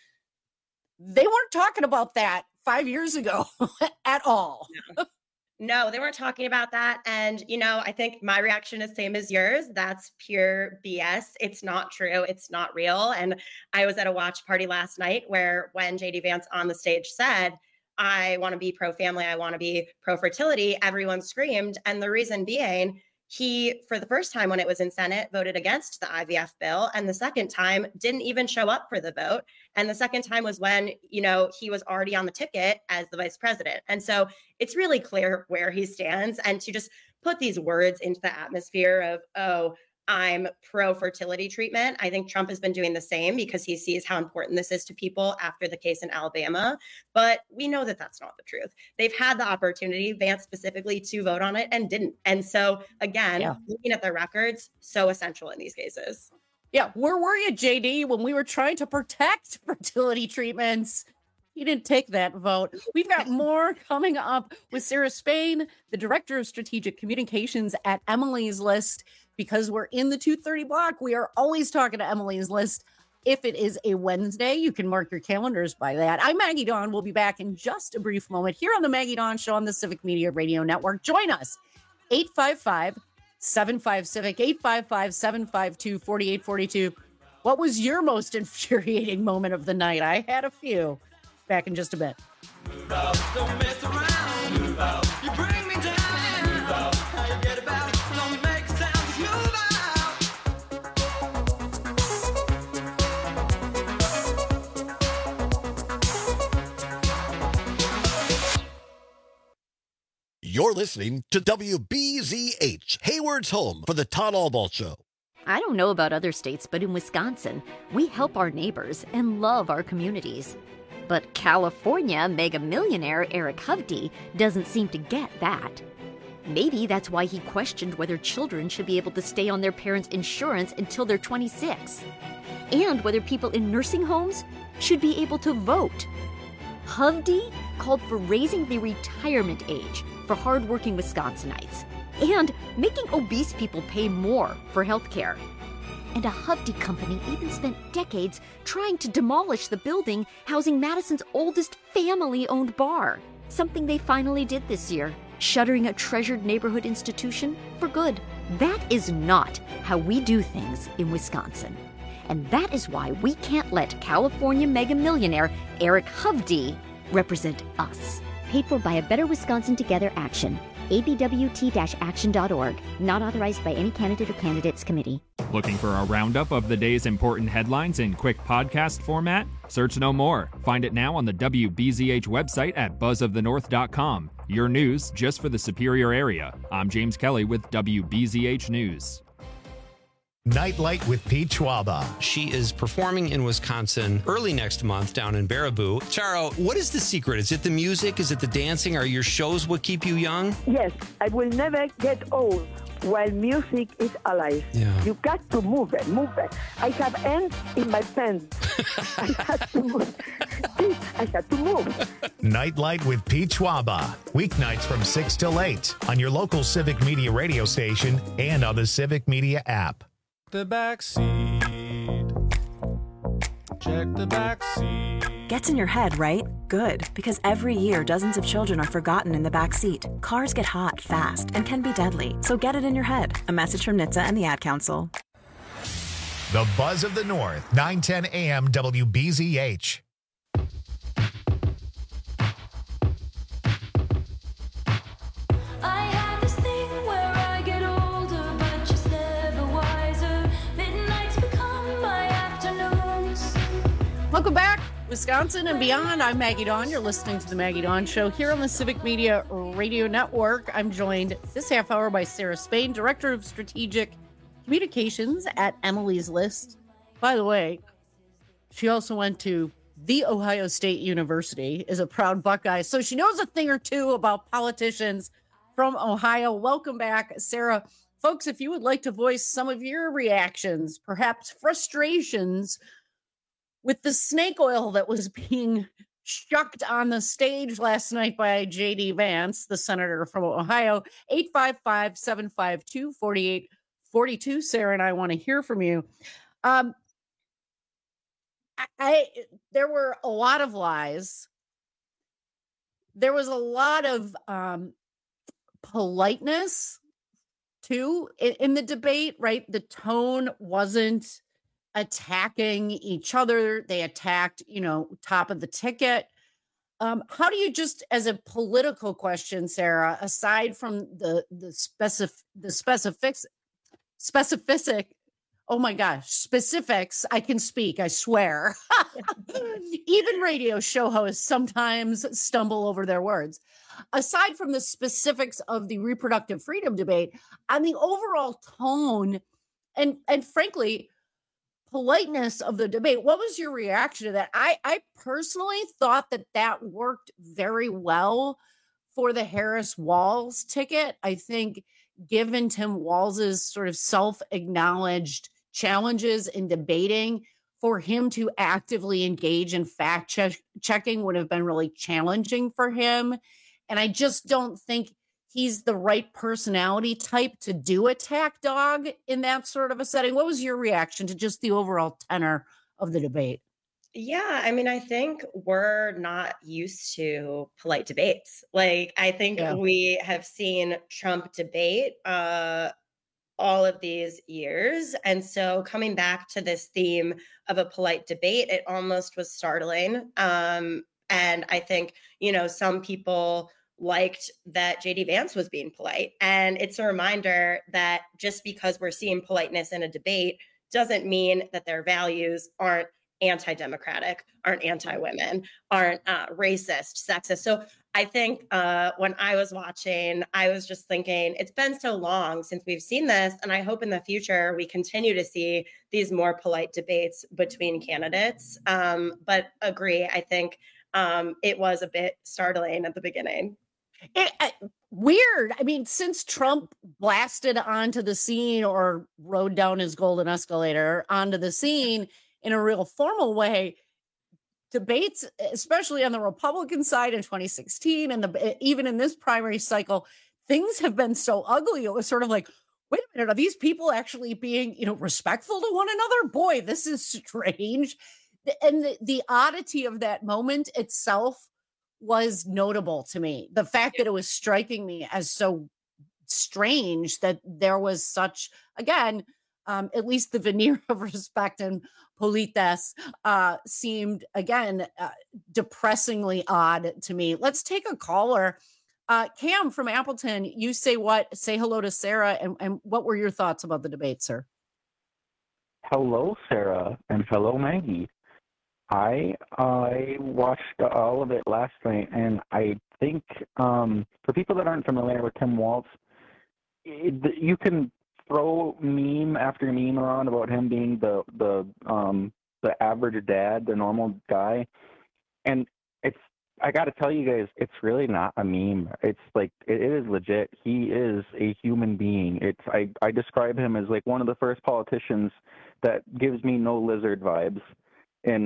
They weren't talking about that 5 years ago at all. No, they weren't talking about that. And, I think my reaction is same as yours. That's pure BS. It's not true. It's not real. And I was at a watch party last night where when JD Vance on the stage said, I want to be pro-family, I want to be pro-fertility, everyone screamed. And the reason being, he, for the first time when it was in Senate, voted against the IVF bill. And the second time didn't even show up for the vote. And the second time was when, he was already on the ticket as the vice president. And so it's really clear where he stands. And to just put these words into the atmosphere of, I'm pro-fertility treatment. I think Trump has been doing the same because he sees how important this is to people after the case in Alabama. But we know that that's not the truth. They've had the opportunity, Vance specifically, to vote on it and didn't. And so, again, looking at the records, so essential in these cases. Yeah, where were you, JD, when we were trying to protect fertility treatments? You didn't take that vote. We've got more coming up with Sarah Spain, the Director of Strategic Communications at Emily's List. Because we're in the 2:30 block, we are always talking to Emily's List. If it is a Wednesday, you can mark your calendars by that. I'm Maggie Dawn. We'll be back in just a brief moment here on the Maggie Dawn Show on the Civic Media Radio Network. Join us, 855-75-CIVIC, 855-752-4842. What was your most infuriating moment of the night? I had a few. Back in just a bit. Move out, don't mess around. Move out, you bring me down. Move out, how you get about. You're listening to WBZH, Hayward's home for the Todd Albaugh Show. I don't know about other states, but in Wisconsin, we help our neighbors and love our communities. But California mega millionaire Eric Hovde doesn't seem to get that. Maybe that's why he questioned whether children should be able to stay on their parents' insurance until they're 26, and whether people in nursing homes should be able to vote. Hovde called for raising the retirement age for hardworking Wisconsinites and making obese people pay more for health care. And a Hovde company even spent decades trying to demolish the building housing Madison's oldest family-owned bar, something they finally did this year, shuttering a treasured neighborhood institution for good. That is not how we do things in Wisconsin. And that is why we can't let California mega millionaire Eric Hovde represent us. Paid for by a Better Wisconsin Together Action. abwt-action.org. Not authorized by any candidate or candidates committee. Looking for a roundup of the day's important headlines in quick podcast format? Search no more. Find it now on the WBZH website at buzzofthenorth.com. Your news just for the Superior area. I'm James Kelly with WBZH News. Nightlight with Pete Schwaba. She is performing in Wisconsin early next month down in Baraboo. Charo, what is the secret? Is it the music? Is it the dancing? Are your shows what keep you young? Yes, I will never get old while music is alive. Yeah. You got to move it, move it. I have ants in my pants. I had to move. I had to move. Nightlight with Pete Schwaba. Weeknights from 6 till 8 on your local Civic Media radio station and on the Civic Media app. The back seat. Check the back seat. Gets in your head, right? Good, because every year dozens of children are forgotten in the back seat. Cars get hot fast and can be deadly, so get it in your head. A message from NHTSA and the Ad Council. The Buzz of the North, 9:10 a.m. WBZH. Welcome back, Wisconsin and beyond. I'm Maggie Dawn. You're listening to the Maggie Dawn Show here on the Civic Media Radio Network. I'm joined this half hour by Sarah Spain, Director of Strategic Communications at Emily's List. By the way, she also went to The Ohio State University, is a proud Buckeye, so she knows a thing or two about politicians from Ohio. Welcome back, Sarah. Folks, if you would like to voice some of your reactions, perhaps frustrations with the snake oil that was being shucked on the stage last night by J.D. Vance, the senator from Ohio, 855-752-4842. Sarah and I want to hear from you. There were a lot of lies. There was a lot of politeness, too, in the debate, right? The tone wasn't attacking each other. They attacked, top of the ticket. How do you just, as a political question, Sarah, aside from the specifics, oh my gosh, specifics, I can speak, I swear. Even radio show hosts sometimes stumble over their words. Aside from the specifics of the reproductive freedom debate, on the overall tone and frankly, politeness of the debate, what was your reaction to that? I personally thought that worked very well for the Harris-Walz ticket. I think given Tim Walz's sort of self-acknowledged challenges in debating, for him to actively engage in fact-checking would have been really challenging for him. And I just don't think he's the right personality type to do attack dog in that sort of a setting. What was your reaction to just the overall tenor of the debate? Yeah, I mean, I think we're not used to polite debates. Like, I think we have seen Trump debate all of these years. And so coming back to this theme of a polite debate, it almost was startling. And I think, some people liked that J.D. Vance was being polite. And it's a reminder that just because we're seeing politeness in a debate doesn't mean that their values aren't anti-democratic, aren't anti-women, aren't racist, sexist. So I think when I was watching, I was just thinking, it's been so long since we've seen this. And I hope in the future we continue to see these more polite debates between candidates. But agree, I think it was a bit startling at the beginning. Weird. I mean, since Trump blasted onto the scene or rode down his golden escalator onto the scene in a real formal way, debates, especially on the Republican side in 2016 and even in this primary cycle, things have been so ugly. It was sort of like, wait a minute, are these people actually being, respectful to one another? Boy, this is strange. And the oddity of that moment itself was notable to me. The fact that it was striking me as so strange that there was such, again, at least the veneer of respect and politesse seemed, again, depressingly odd to me. Let's take a caller. Cam from Appleton, you say what? Say hello to Sarah. And what were your thoughts about the debate, sir? Hello, Sarah, and hello, Maggie. I watched all of it last night, and I think for people that aren't familiar with Tim Walz, you can throw meme after meme around about him being the average dad, the normal guy, and I got to tell you guys, it's really not a meme. It's like it is legit. He is a human being. I describe him as like one of the first politicians that gives me no lizard vibes in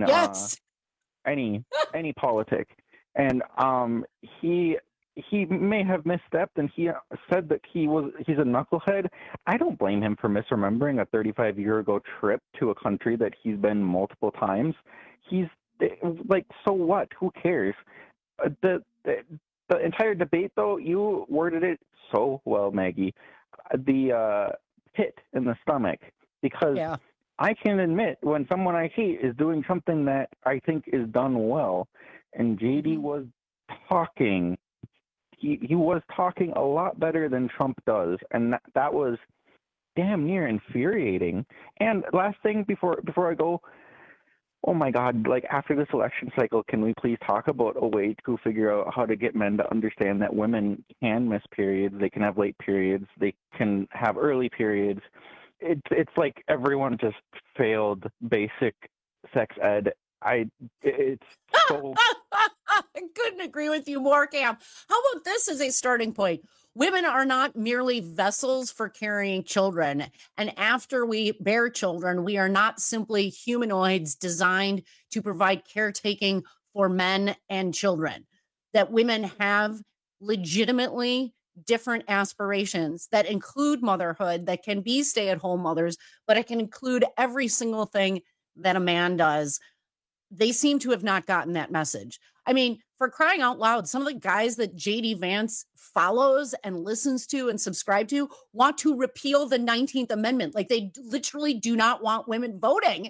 any politic, and he may have misstepped, and he said that he's a knucklehead. I don't blame him for misremembering a 35-year-ago trip to a country that he's been multiple times. He's like, so what? Who cares? The entire debate, though, you worded it so well, Maggie. The pit in the stomach, because I can admit when someone I hate is doing something that I think is done well, and JD was talking. He was talking a lot better than Trump does, and that was damn near infuriating. And last thing before I go, oh my God, like after this election cycle, can we please talk about a way to figure out how to get men to understand that women can miss periods, they can have late periods, they can have early periods. It's like everyone just failed basic sex ed. It's so... I couldn't agree with you more, Cam. How about this as a starting point? Women are not merely vessels for carrying children. And after we bear children, we are not simply humanoids designed to provide caretaking for men and children. That women have legitimately different aspirations that include motherhood, that can be stay-at-home mothers, but it can include every single thing that a man does. They seem to have not gotten that message. I mean, for crying out loud, some of the guys that JD Vance follows and listens to and subscribe to want to repeal the 19th Amendment. Like, they literally do not want women voting.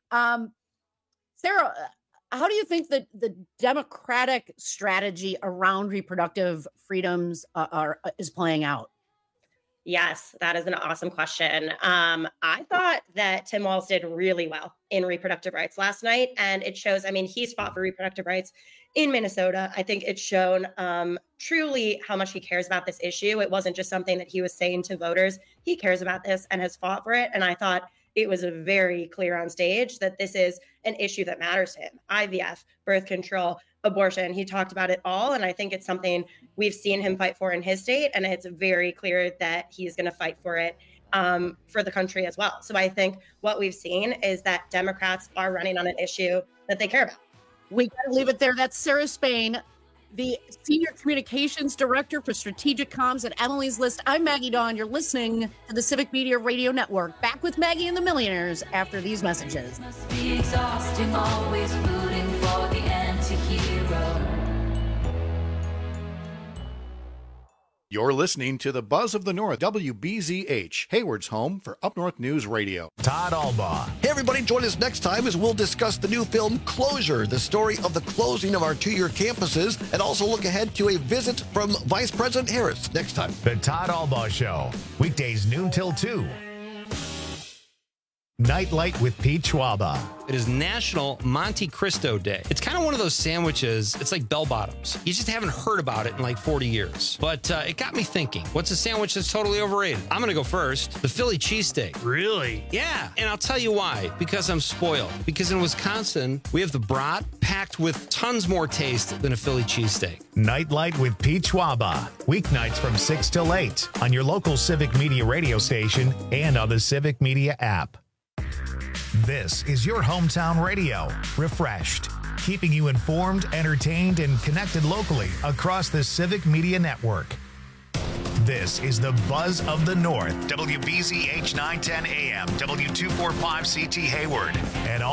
Sarah, how do you think that the Democratic strategy around reproductive freedoms is playing out? Yes, that is an awesome question. I thought that Tim Walz did really well in reproductive rights last night, and it shows, I mean, he's fought for reproductive rights in Minnesota. I think it's shown truly how much he cares about this issue. It wasn't just something that he was saying to voters. He cares about this and has fought for it, and I thought it was very clear on stage that this is an issue that matters to him. IVF, birth control, abortion. He talked about it all. And I think it's something we've seen him fight for in his state. And it's very clear that he's going to fight for it for the country as well. So I think what we've seen is that Democrats are running on an issue that they care about. We got to leave it there. That's Sarah Spain, the Senior Communications Director for Strategic Comms at Emily's List. I'm Maggie Dawn. You're listening to the Civic Media Radio Network. Back with Maggie and the Millionaires after these messages. Must be exhausting, always rooting for the anti-hero. You're listening to the Buzz of the North, WBZH, Hayward's home for Up North News Radio. Todd Albaugh. Hey, everybody, join us next time as we'll discuss the new film Closure, the story of the closing of our 2-year campuses, and also look ahead to a visit from Vice President Harris next time. The Todd Albaugh Show, weekdays noon till 2. Nightlight with Pete Schwaba. It is National Monte Cristo Day. It's kind of one of those sandwiches, it's like bell bottoms. You just haven't heard about it in like 40 years. But it got me thinking, what's a sandwich that's totally overrated? I'm going to go first. The Philly cheesesteak. Really? Yeah. And I'll tell you why. Because I'm spoiled. Because in Wisconsin, we have the brat packed with tons more taste than a Philly cheesesteak. Nightlight with Pete Schwaba. Weeknights from 6 till 8 on your local Civic Media radio station and on the Civic Media app. This is your hometown radio, refreshed, keeping you informed, entertained, and connected locally across the Civic Media Network. This is the Buzz of the North, WBZH 910 AM, W245CT Hayward, and all